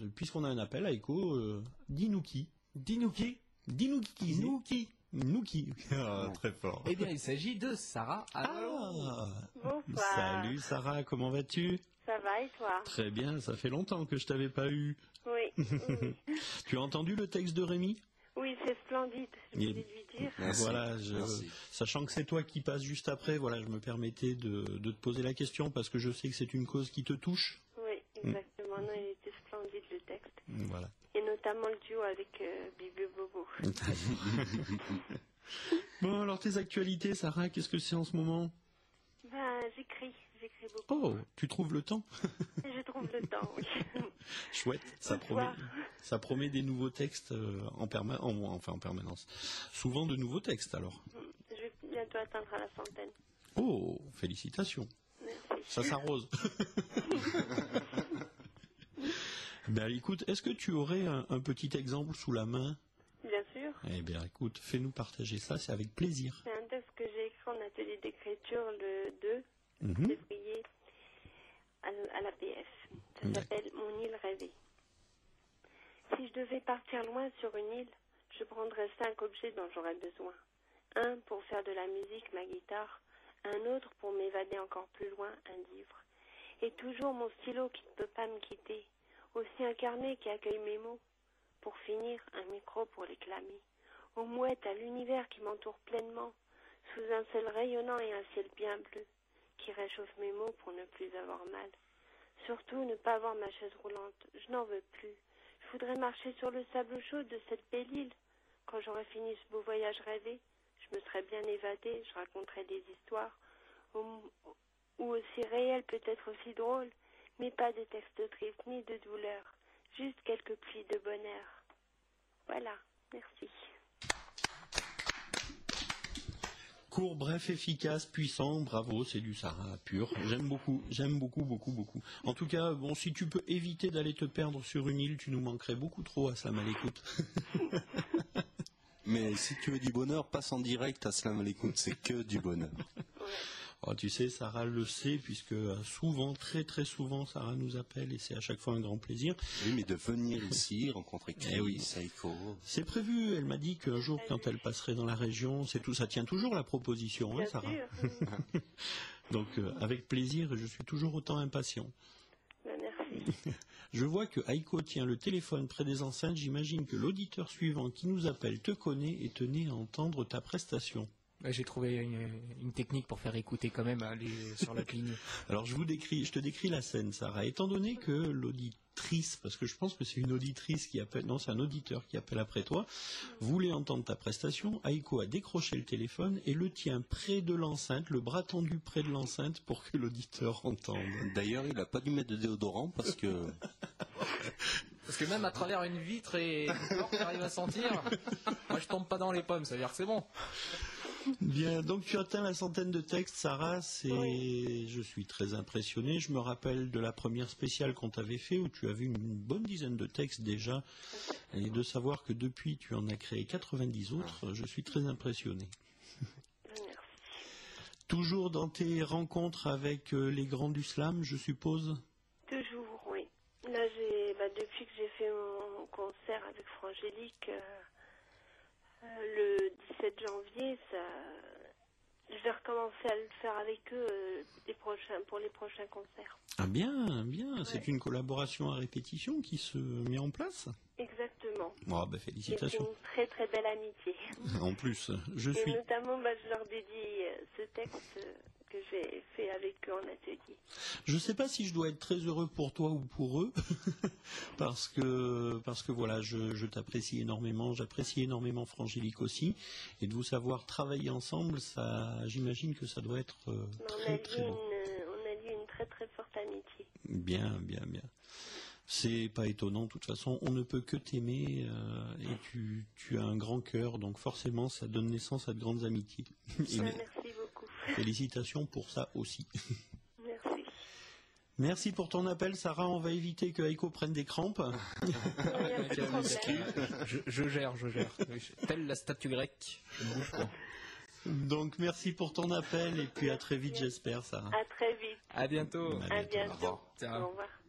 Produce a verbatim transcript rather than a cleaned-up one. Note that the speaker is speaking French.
puisqu'on a un appel, Aiko, euh, dis-nous qui Dis-nous qui Dis-nous qui Nous qui Nous qui ah, très fort. Eh bien, il s'agit de Sarah. Ah Bonsoir. Salut Sarah, comment vas-tu? Ça va et toi? Très bien, ça fait longtemps que je t'avais pas eu. Oui. oui. Tu as entendu le texte de Rémi? Oui, c'est splendide, je voulais lui dire. Merci. Voilà, je, sachant que c'est toi qui passes juste après, voilà, je me permettais de, de te poser la question parce que je sais que c'est une cause qui te touche. Oui, exactement. Mm. Non, il était splendide le texte. Voilà. Et notamment le duo avec euh, Bibi Bobo. Bon, alors tes actualités, Sarah, qu'est-ce que c'est en ce moment? Ben, j'écris, j'écris beaucoup. Oh, tu trouves le temps? Je trouve le temps, oui. Chouette, ça promet, ça promet des nouveaux textes euh, en, perma en, enfin, en permanence. Souvent de nouveaux textes, alors. Je vais bientôt atteindre la centaine. Oh, félicitations. Merci. Ça s'arrose. Ben écoute, est-ce que tu aurais un, un petit exemple sous la main? Bien sûr. Eh bien écoute, fais-nous partager ça, c'est avec plaisir. C'est un texte que j'ai écrit en atelier d'écriture le deux Mm-hmm. février à, à la P F. Ça Ouais. s'appelle Mon île rêvée. Si je devais partir loin sur une île, je prendrais cinq objets dont j'aurais besoin. Un pour faire de la musique, ma guitare. Un autre pour m'évader encore plus loin, un livre. Et toujours mon stylo qui ne peut pas me quitter. Aussi un carnet qui accueille mes mots. Pour finir, un micro pour les clamer. Aux mouettes, à l'univers qui m'entoure pleinement. Sous un ciel rayonnant et un ciel bien bleu. Qui réchauffe mes mots pour ne plus avoir mal. Surtout ne pas avoir ma chaise roulante. Je n'en veux plus. Je voudrais marcher sur le sable chaud de cette belle île. Quand j'aurais fini ce beau voyage rêvé, je me serais bien évadée, je raconterais des histoires, ou, ou aussi réelles, peut-être aussi drôles, mais pas des textes tristes ni de douleur, juste quelques plis de bonheur. Voilà, merci. Court, bref, efficace, puissant, bravo, c'est du Sarah pur. J'aime beaucoup, j'aime beaucoup, beaucoup, beaucoup. En tout cas, bon, si tu peux éviter d'aller te perdre sur une île, tu nous manquerais beaucoup trop à Salam Aleikout. Mais si tu veux du bonheur, passe en direct à Salam Aleikout, c'est que du bonheur. Oh, tu sais, Sarah le sait, puisque souvent, très très souvent, Sarah nous appelle et c'est à chaque fois un grand plaisir. Oui, mais de venir ici, rencontrer Chris, eh oui. Aiko. C'est prévu, elle m'a dit qu'un jour, quand elle passerait dans la région, c'est tout, ça tient toujours la proposition, hein, Sarah. Sûr. Donc, euh, avec plaisir, et je suis toujours autant impatient. Ben, merci. Je vois que Aiko tient le téléphone près des enceintes, j'imagine que l'auditeur suivant qui nous appelle te connaît et tenait à entendre ta prestation. J'ai trouvé une, une technique pour faire écouter quand même les, sur la ligne. Alors je vous décris, je te décris la scène, Sarah. Étant donné que l'auditrice, parce que je pense que c'est une auditrice qui appelle, non, c'est un auditeur qui appelle après toi, voulait entendre ta prestation, Aiko a décroché le téléphone et le tient près de l'enceinte, le bras tendu près de l'enceinte pour que l'auditeur entende. D'ailleurs, il n'a pas dû mettre de déodorant parce que... Parce que même à travers une vitre et une porte, j'arrive à sentir. Moi, je tombe pas dans les pommes, ça veut dire que c'est bon. Bien, donc tu atteins la centaine de textes, Sarah, c'est... Oui. Je suis très impressionné. Je me rappelle de la première spéciale qu'on t'avait fait où tu avais une bonne dizaine de textes déjà. Et de savoir que depuis tu en as créé quatre-vingt-dix autres, je suis très impressionné. Merci. Toujours dans tes rencontres avec les grands du slam, je suppose? Toujours, oui. Là, j'ai, bah, depuis que j'ai fait mon concert avec Frangélique, euh, euh, le dix-sept janvier, ça, je vais recommencer à le faire avec eux euh, les prochains, pour les prochains concerts. Ah bien, bien, ouais. C'est une collaboration à répétition qui se met en place? Exactement. Oh, bah, félicitations. C'est une très très belle amitié. En plus, je Et suis... notamment, bah, je leur dédie euh, ce texte euh, que j'ai fait avec eux en atelier. Je ne sais pas si je dois être très heureux pour toi ou pour eux, parce que parce que voilà, je, je t'apprécie énormément, j'apprécie énormément Frangélique aussi, et de vous savoir travailler ensemble, ça, j'imagine que ça doit être euh, très très beau. Une, on a lié une très très forte amitié. Bien, bien, bien. C'est pas étonnant, de toute façon, on ne peut que t'aimer, euh, et tu, tu as un grand cœur, donc forcément ça donne naissance à de grandes amitiés. Et ouais, merci beaucoup. Félicitations pour ça aussi. Merci. Merci pour ton appel, Sarah. On va éviter que Aiko prenne des crampes. je, je gère, je gère. Telle la statue grecque, je ne bouge pas. Donc merci pour ton appel et puis à très vite, j'espère, Sarah. À très vite. À bientôt. À bientôt. Au revoir. Ciao. Au revoir.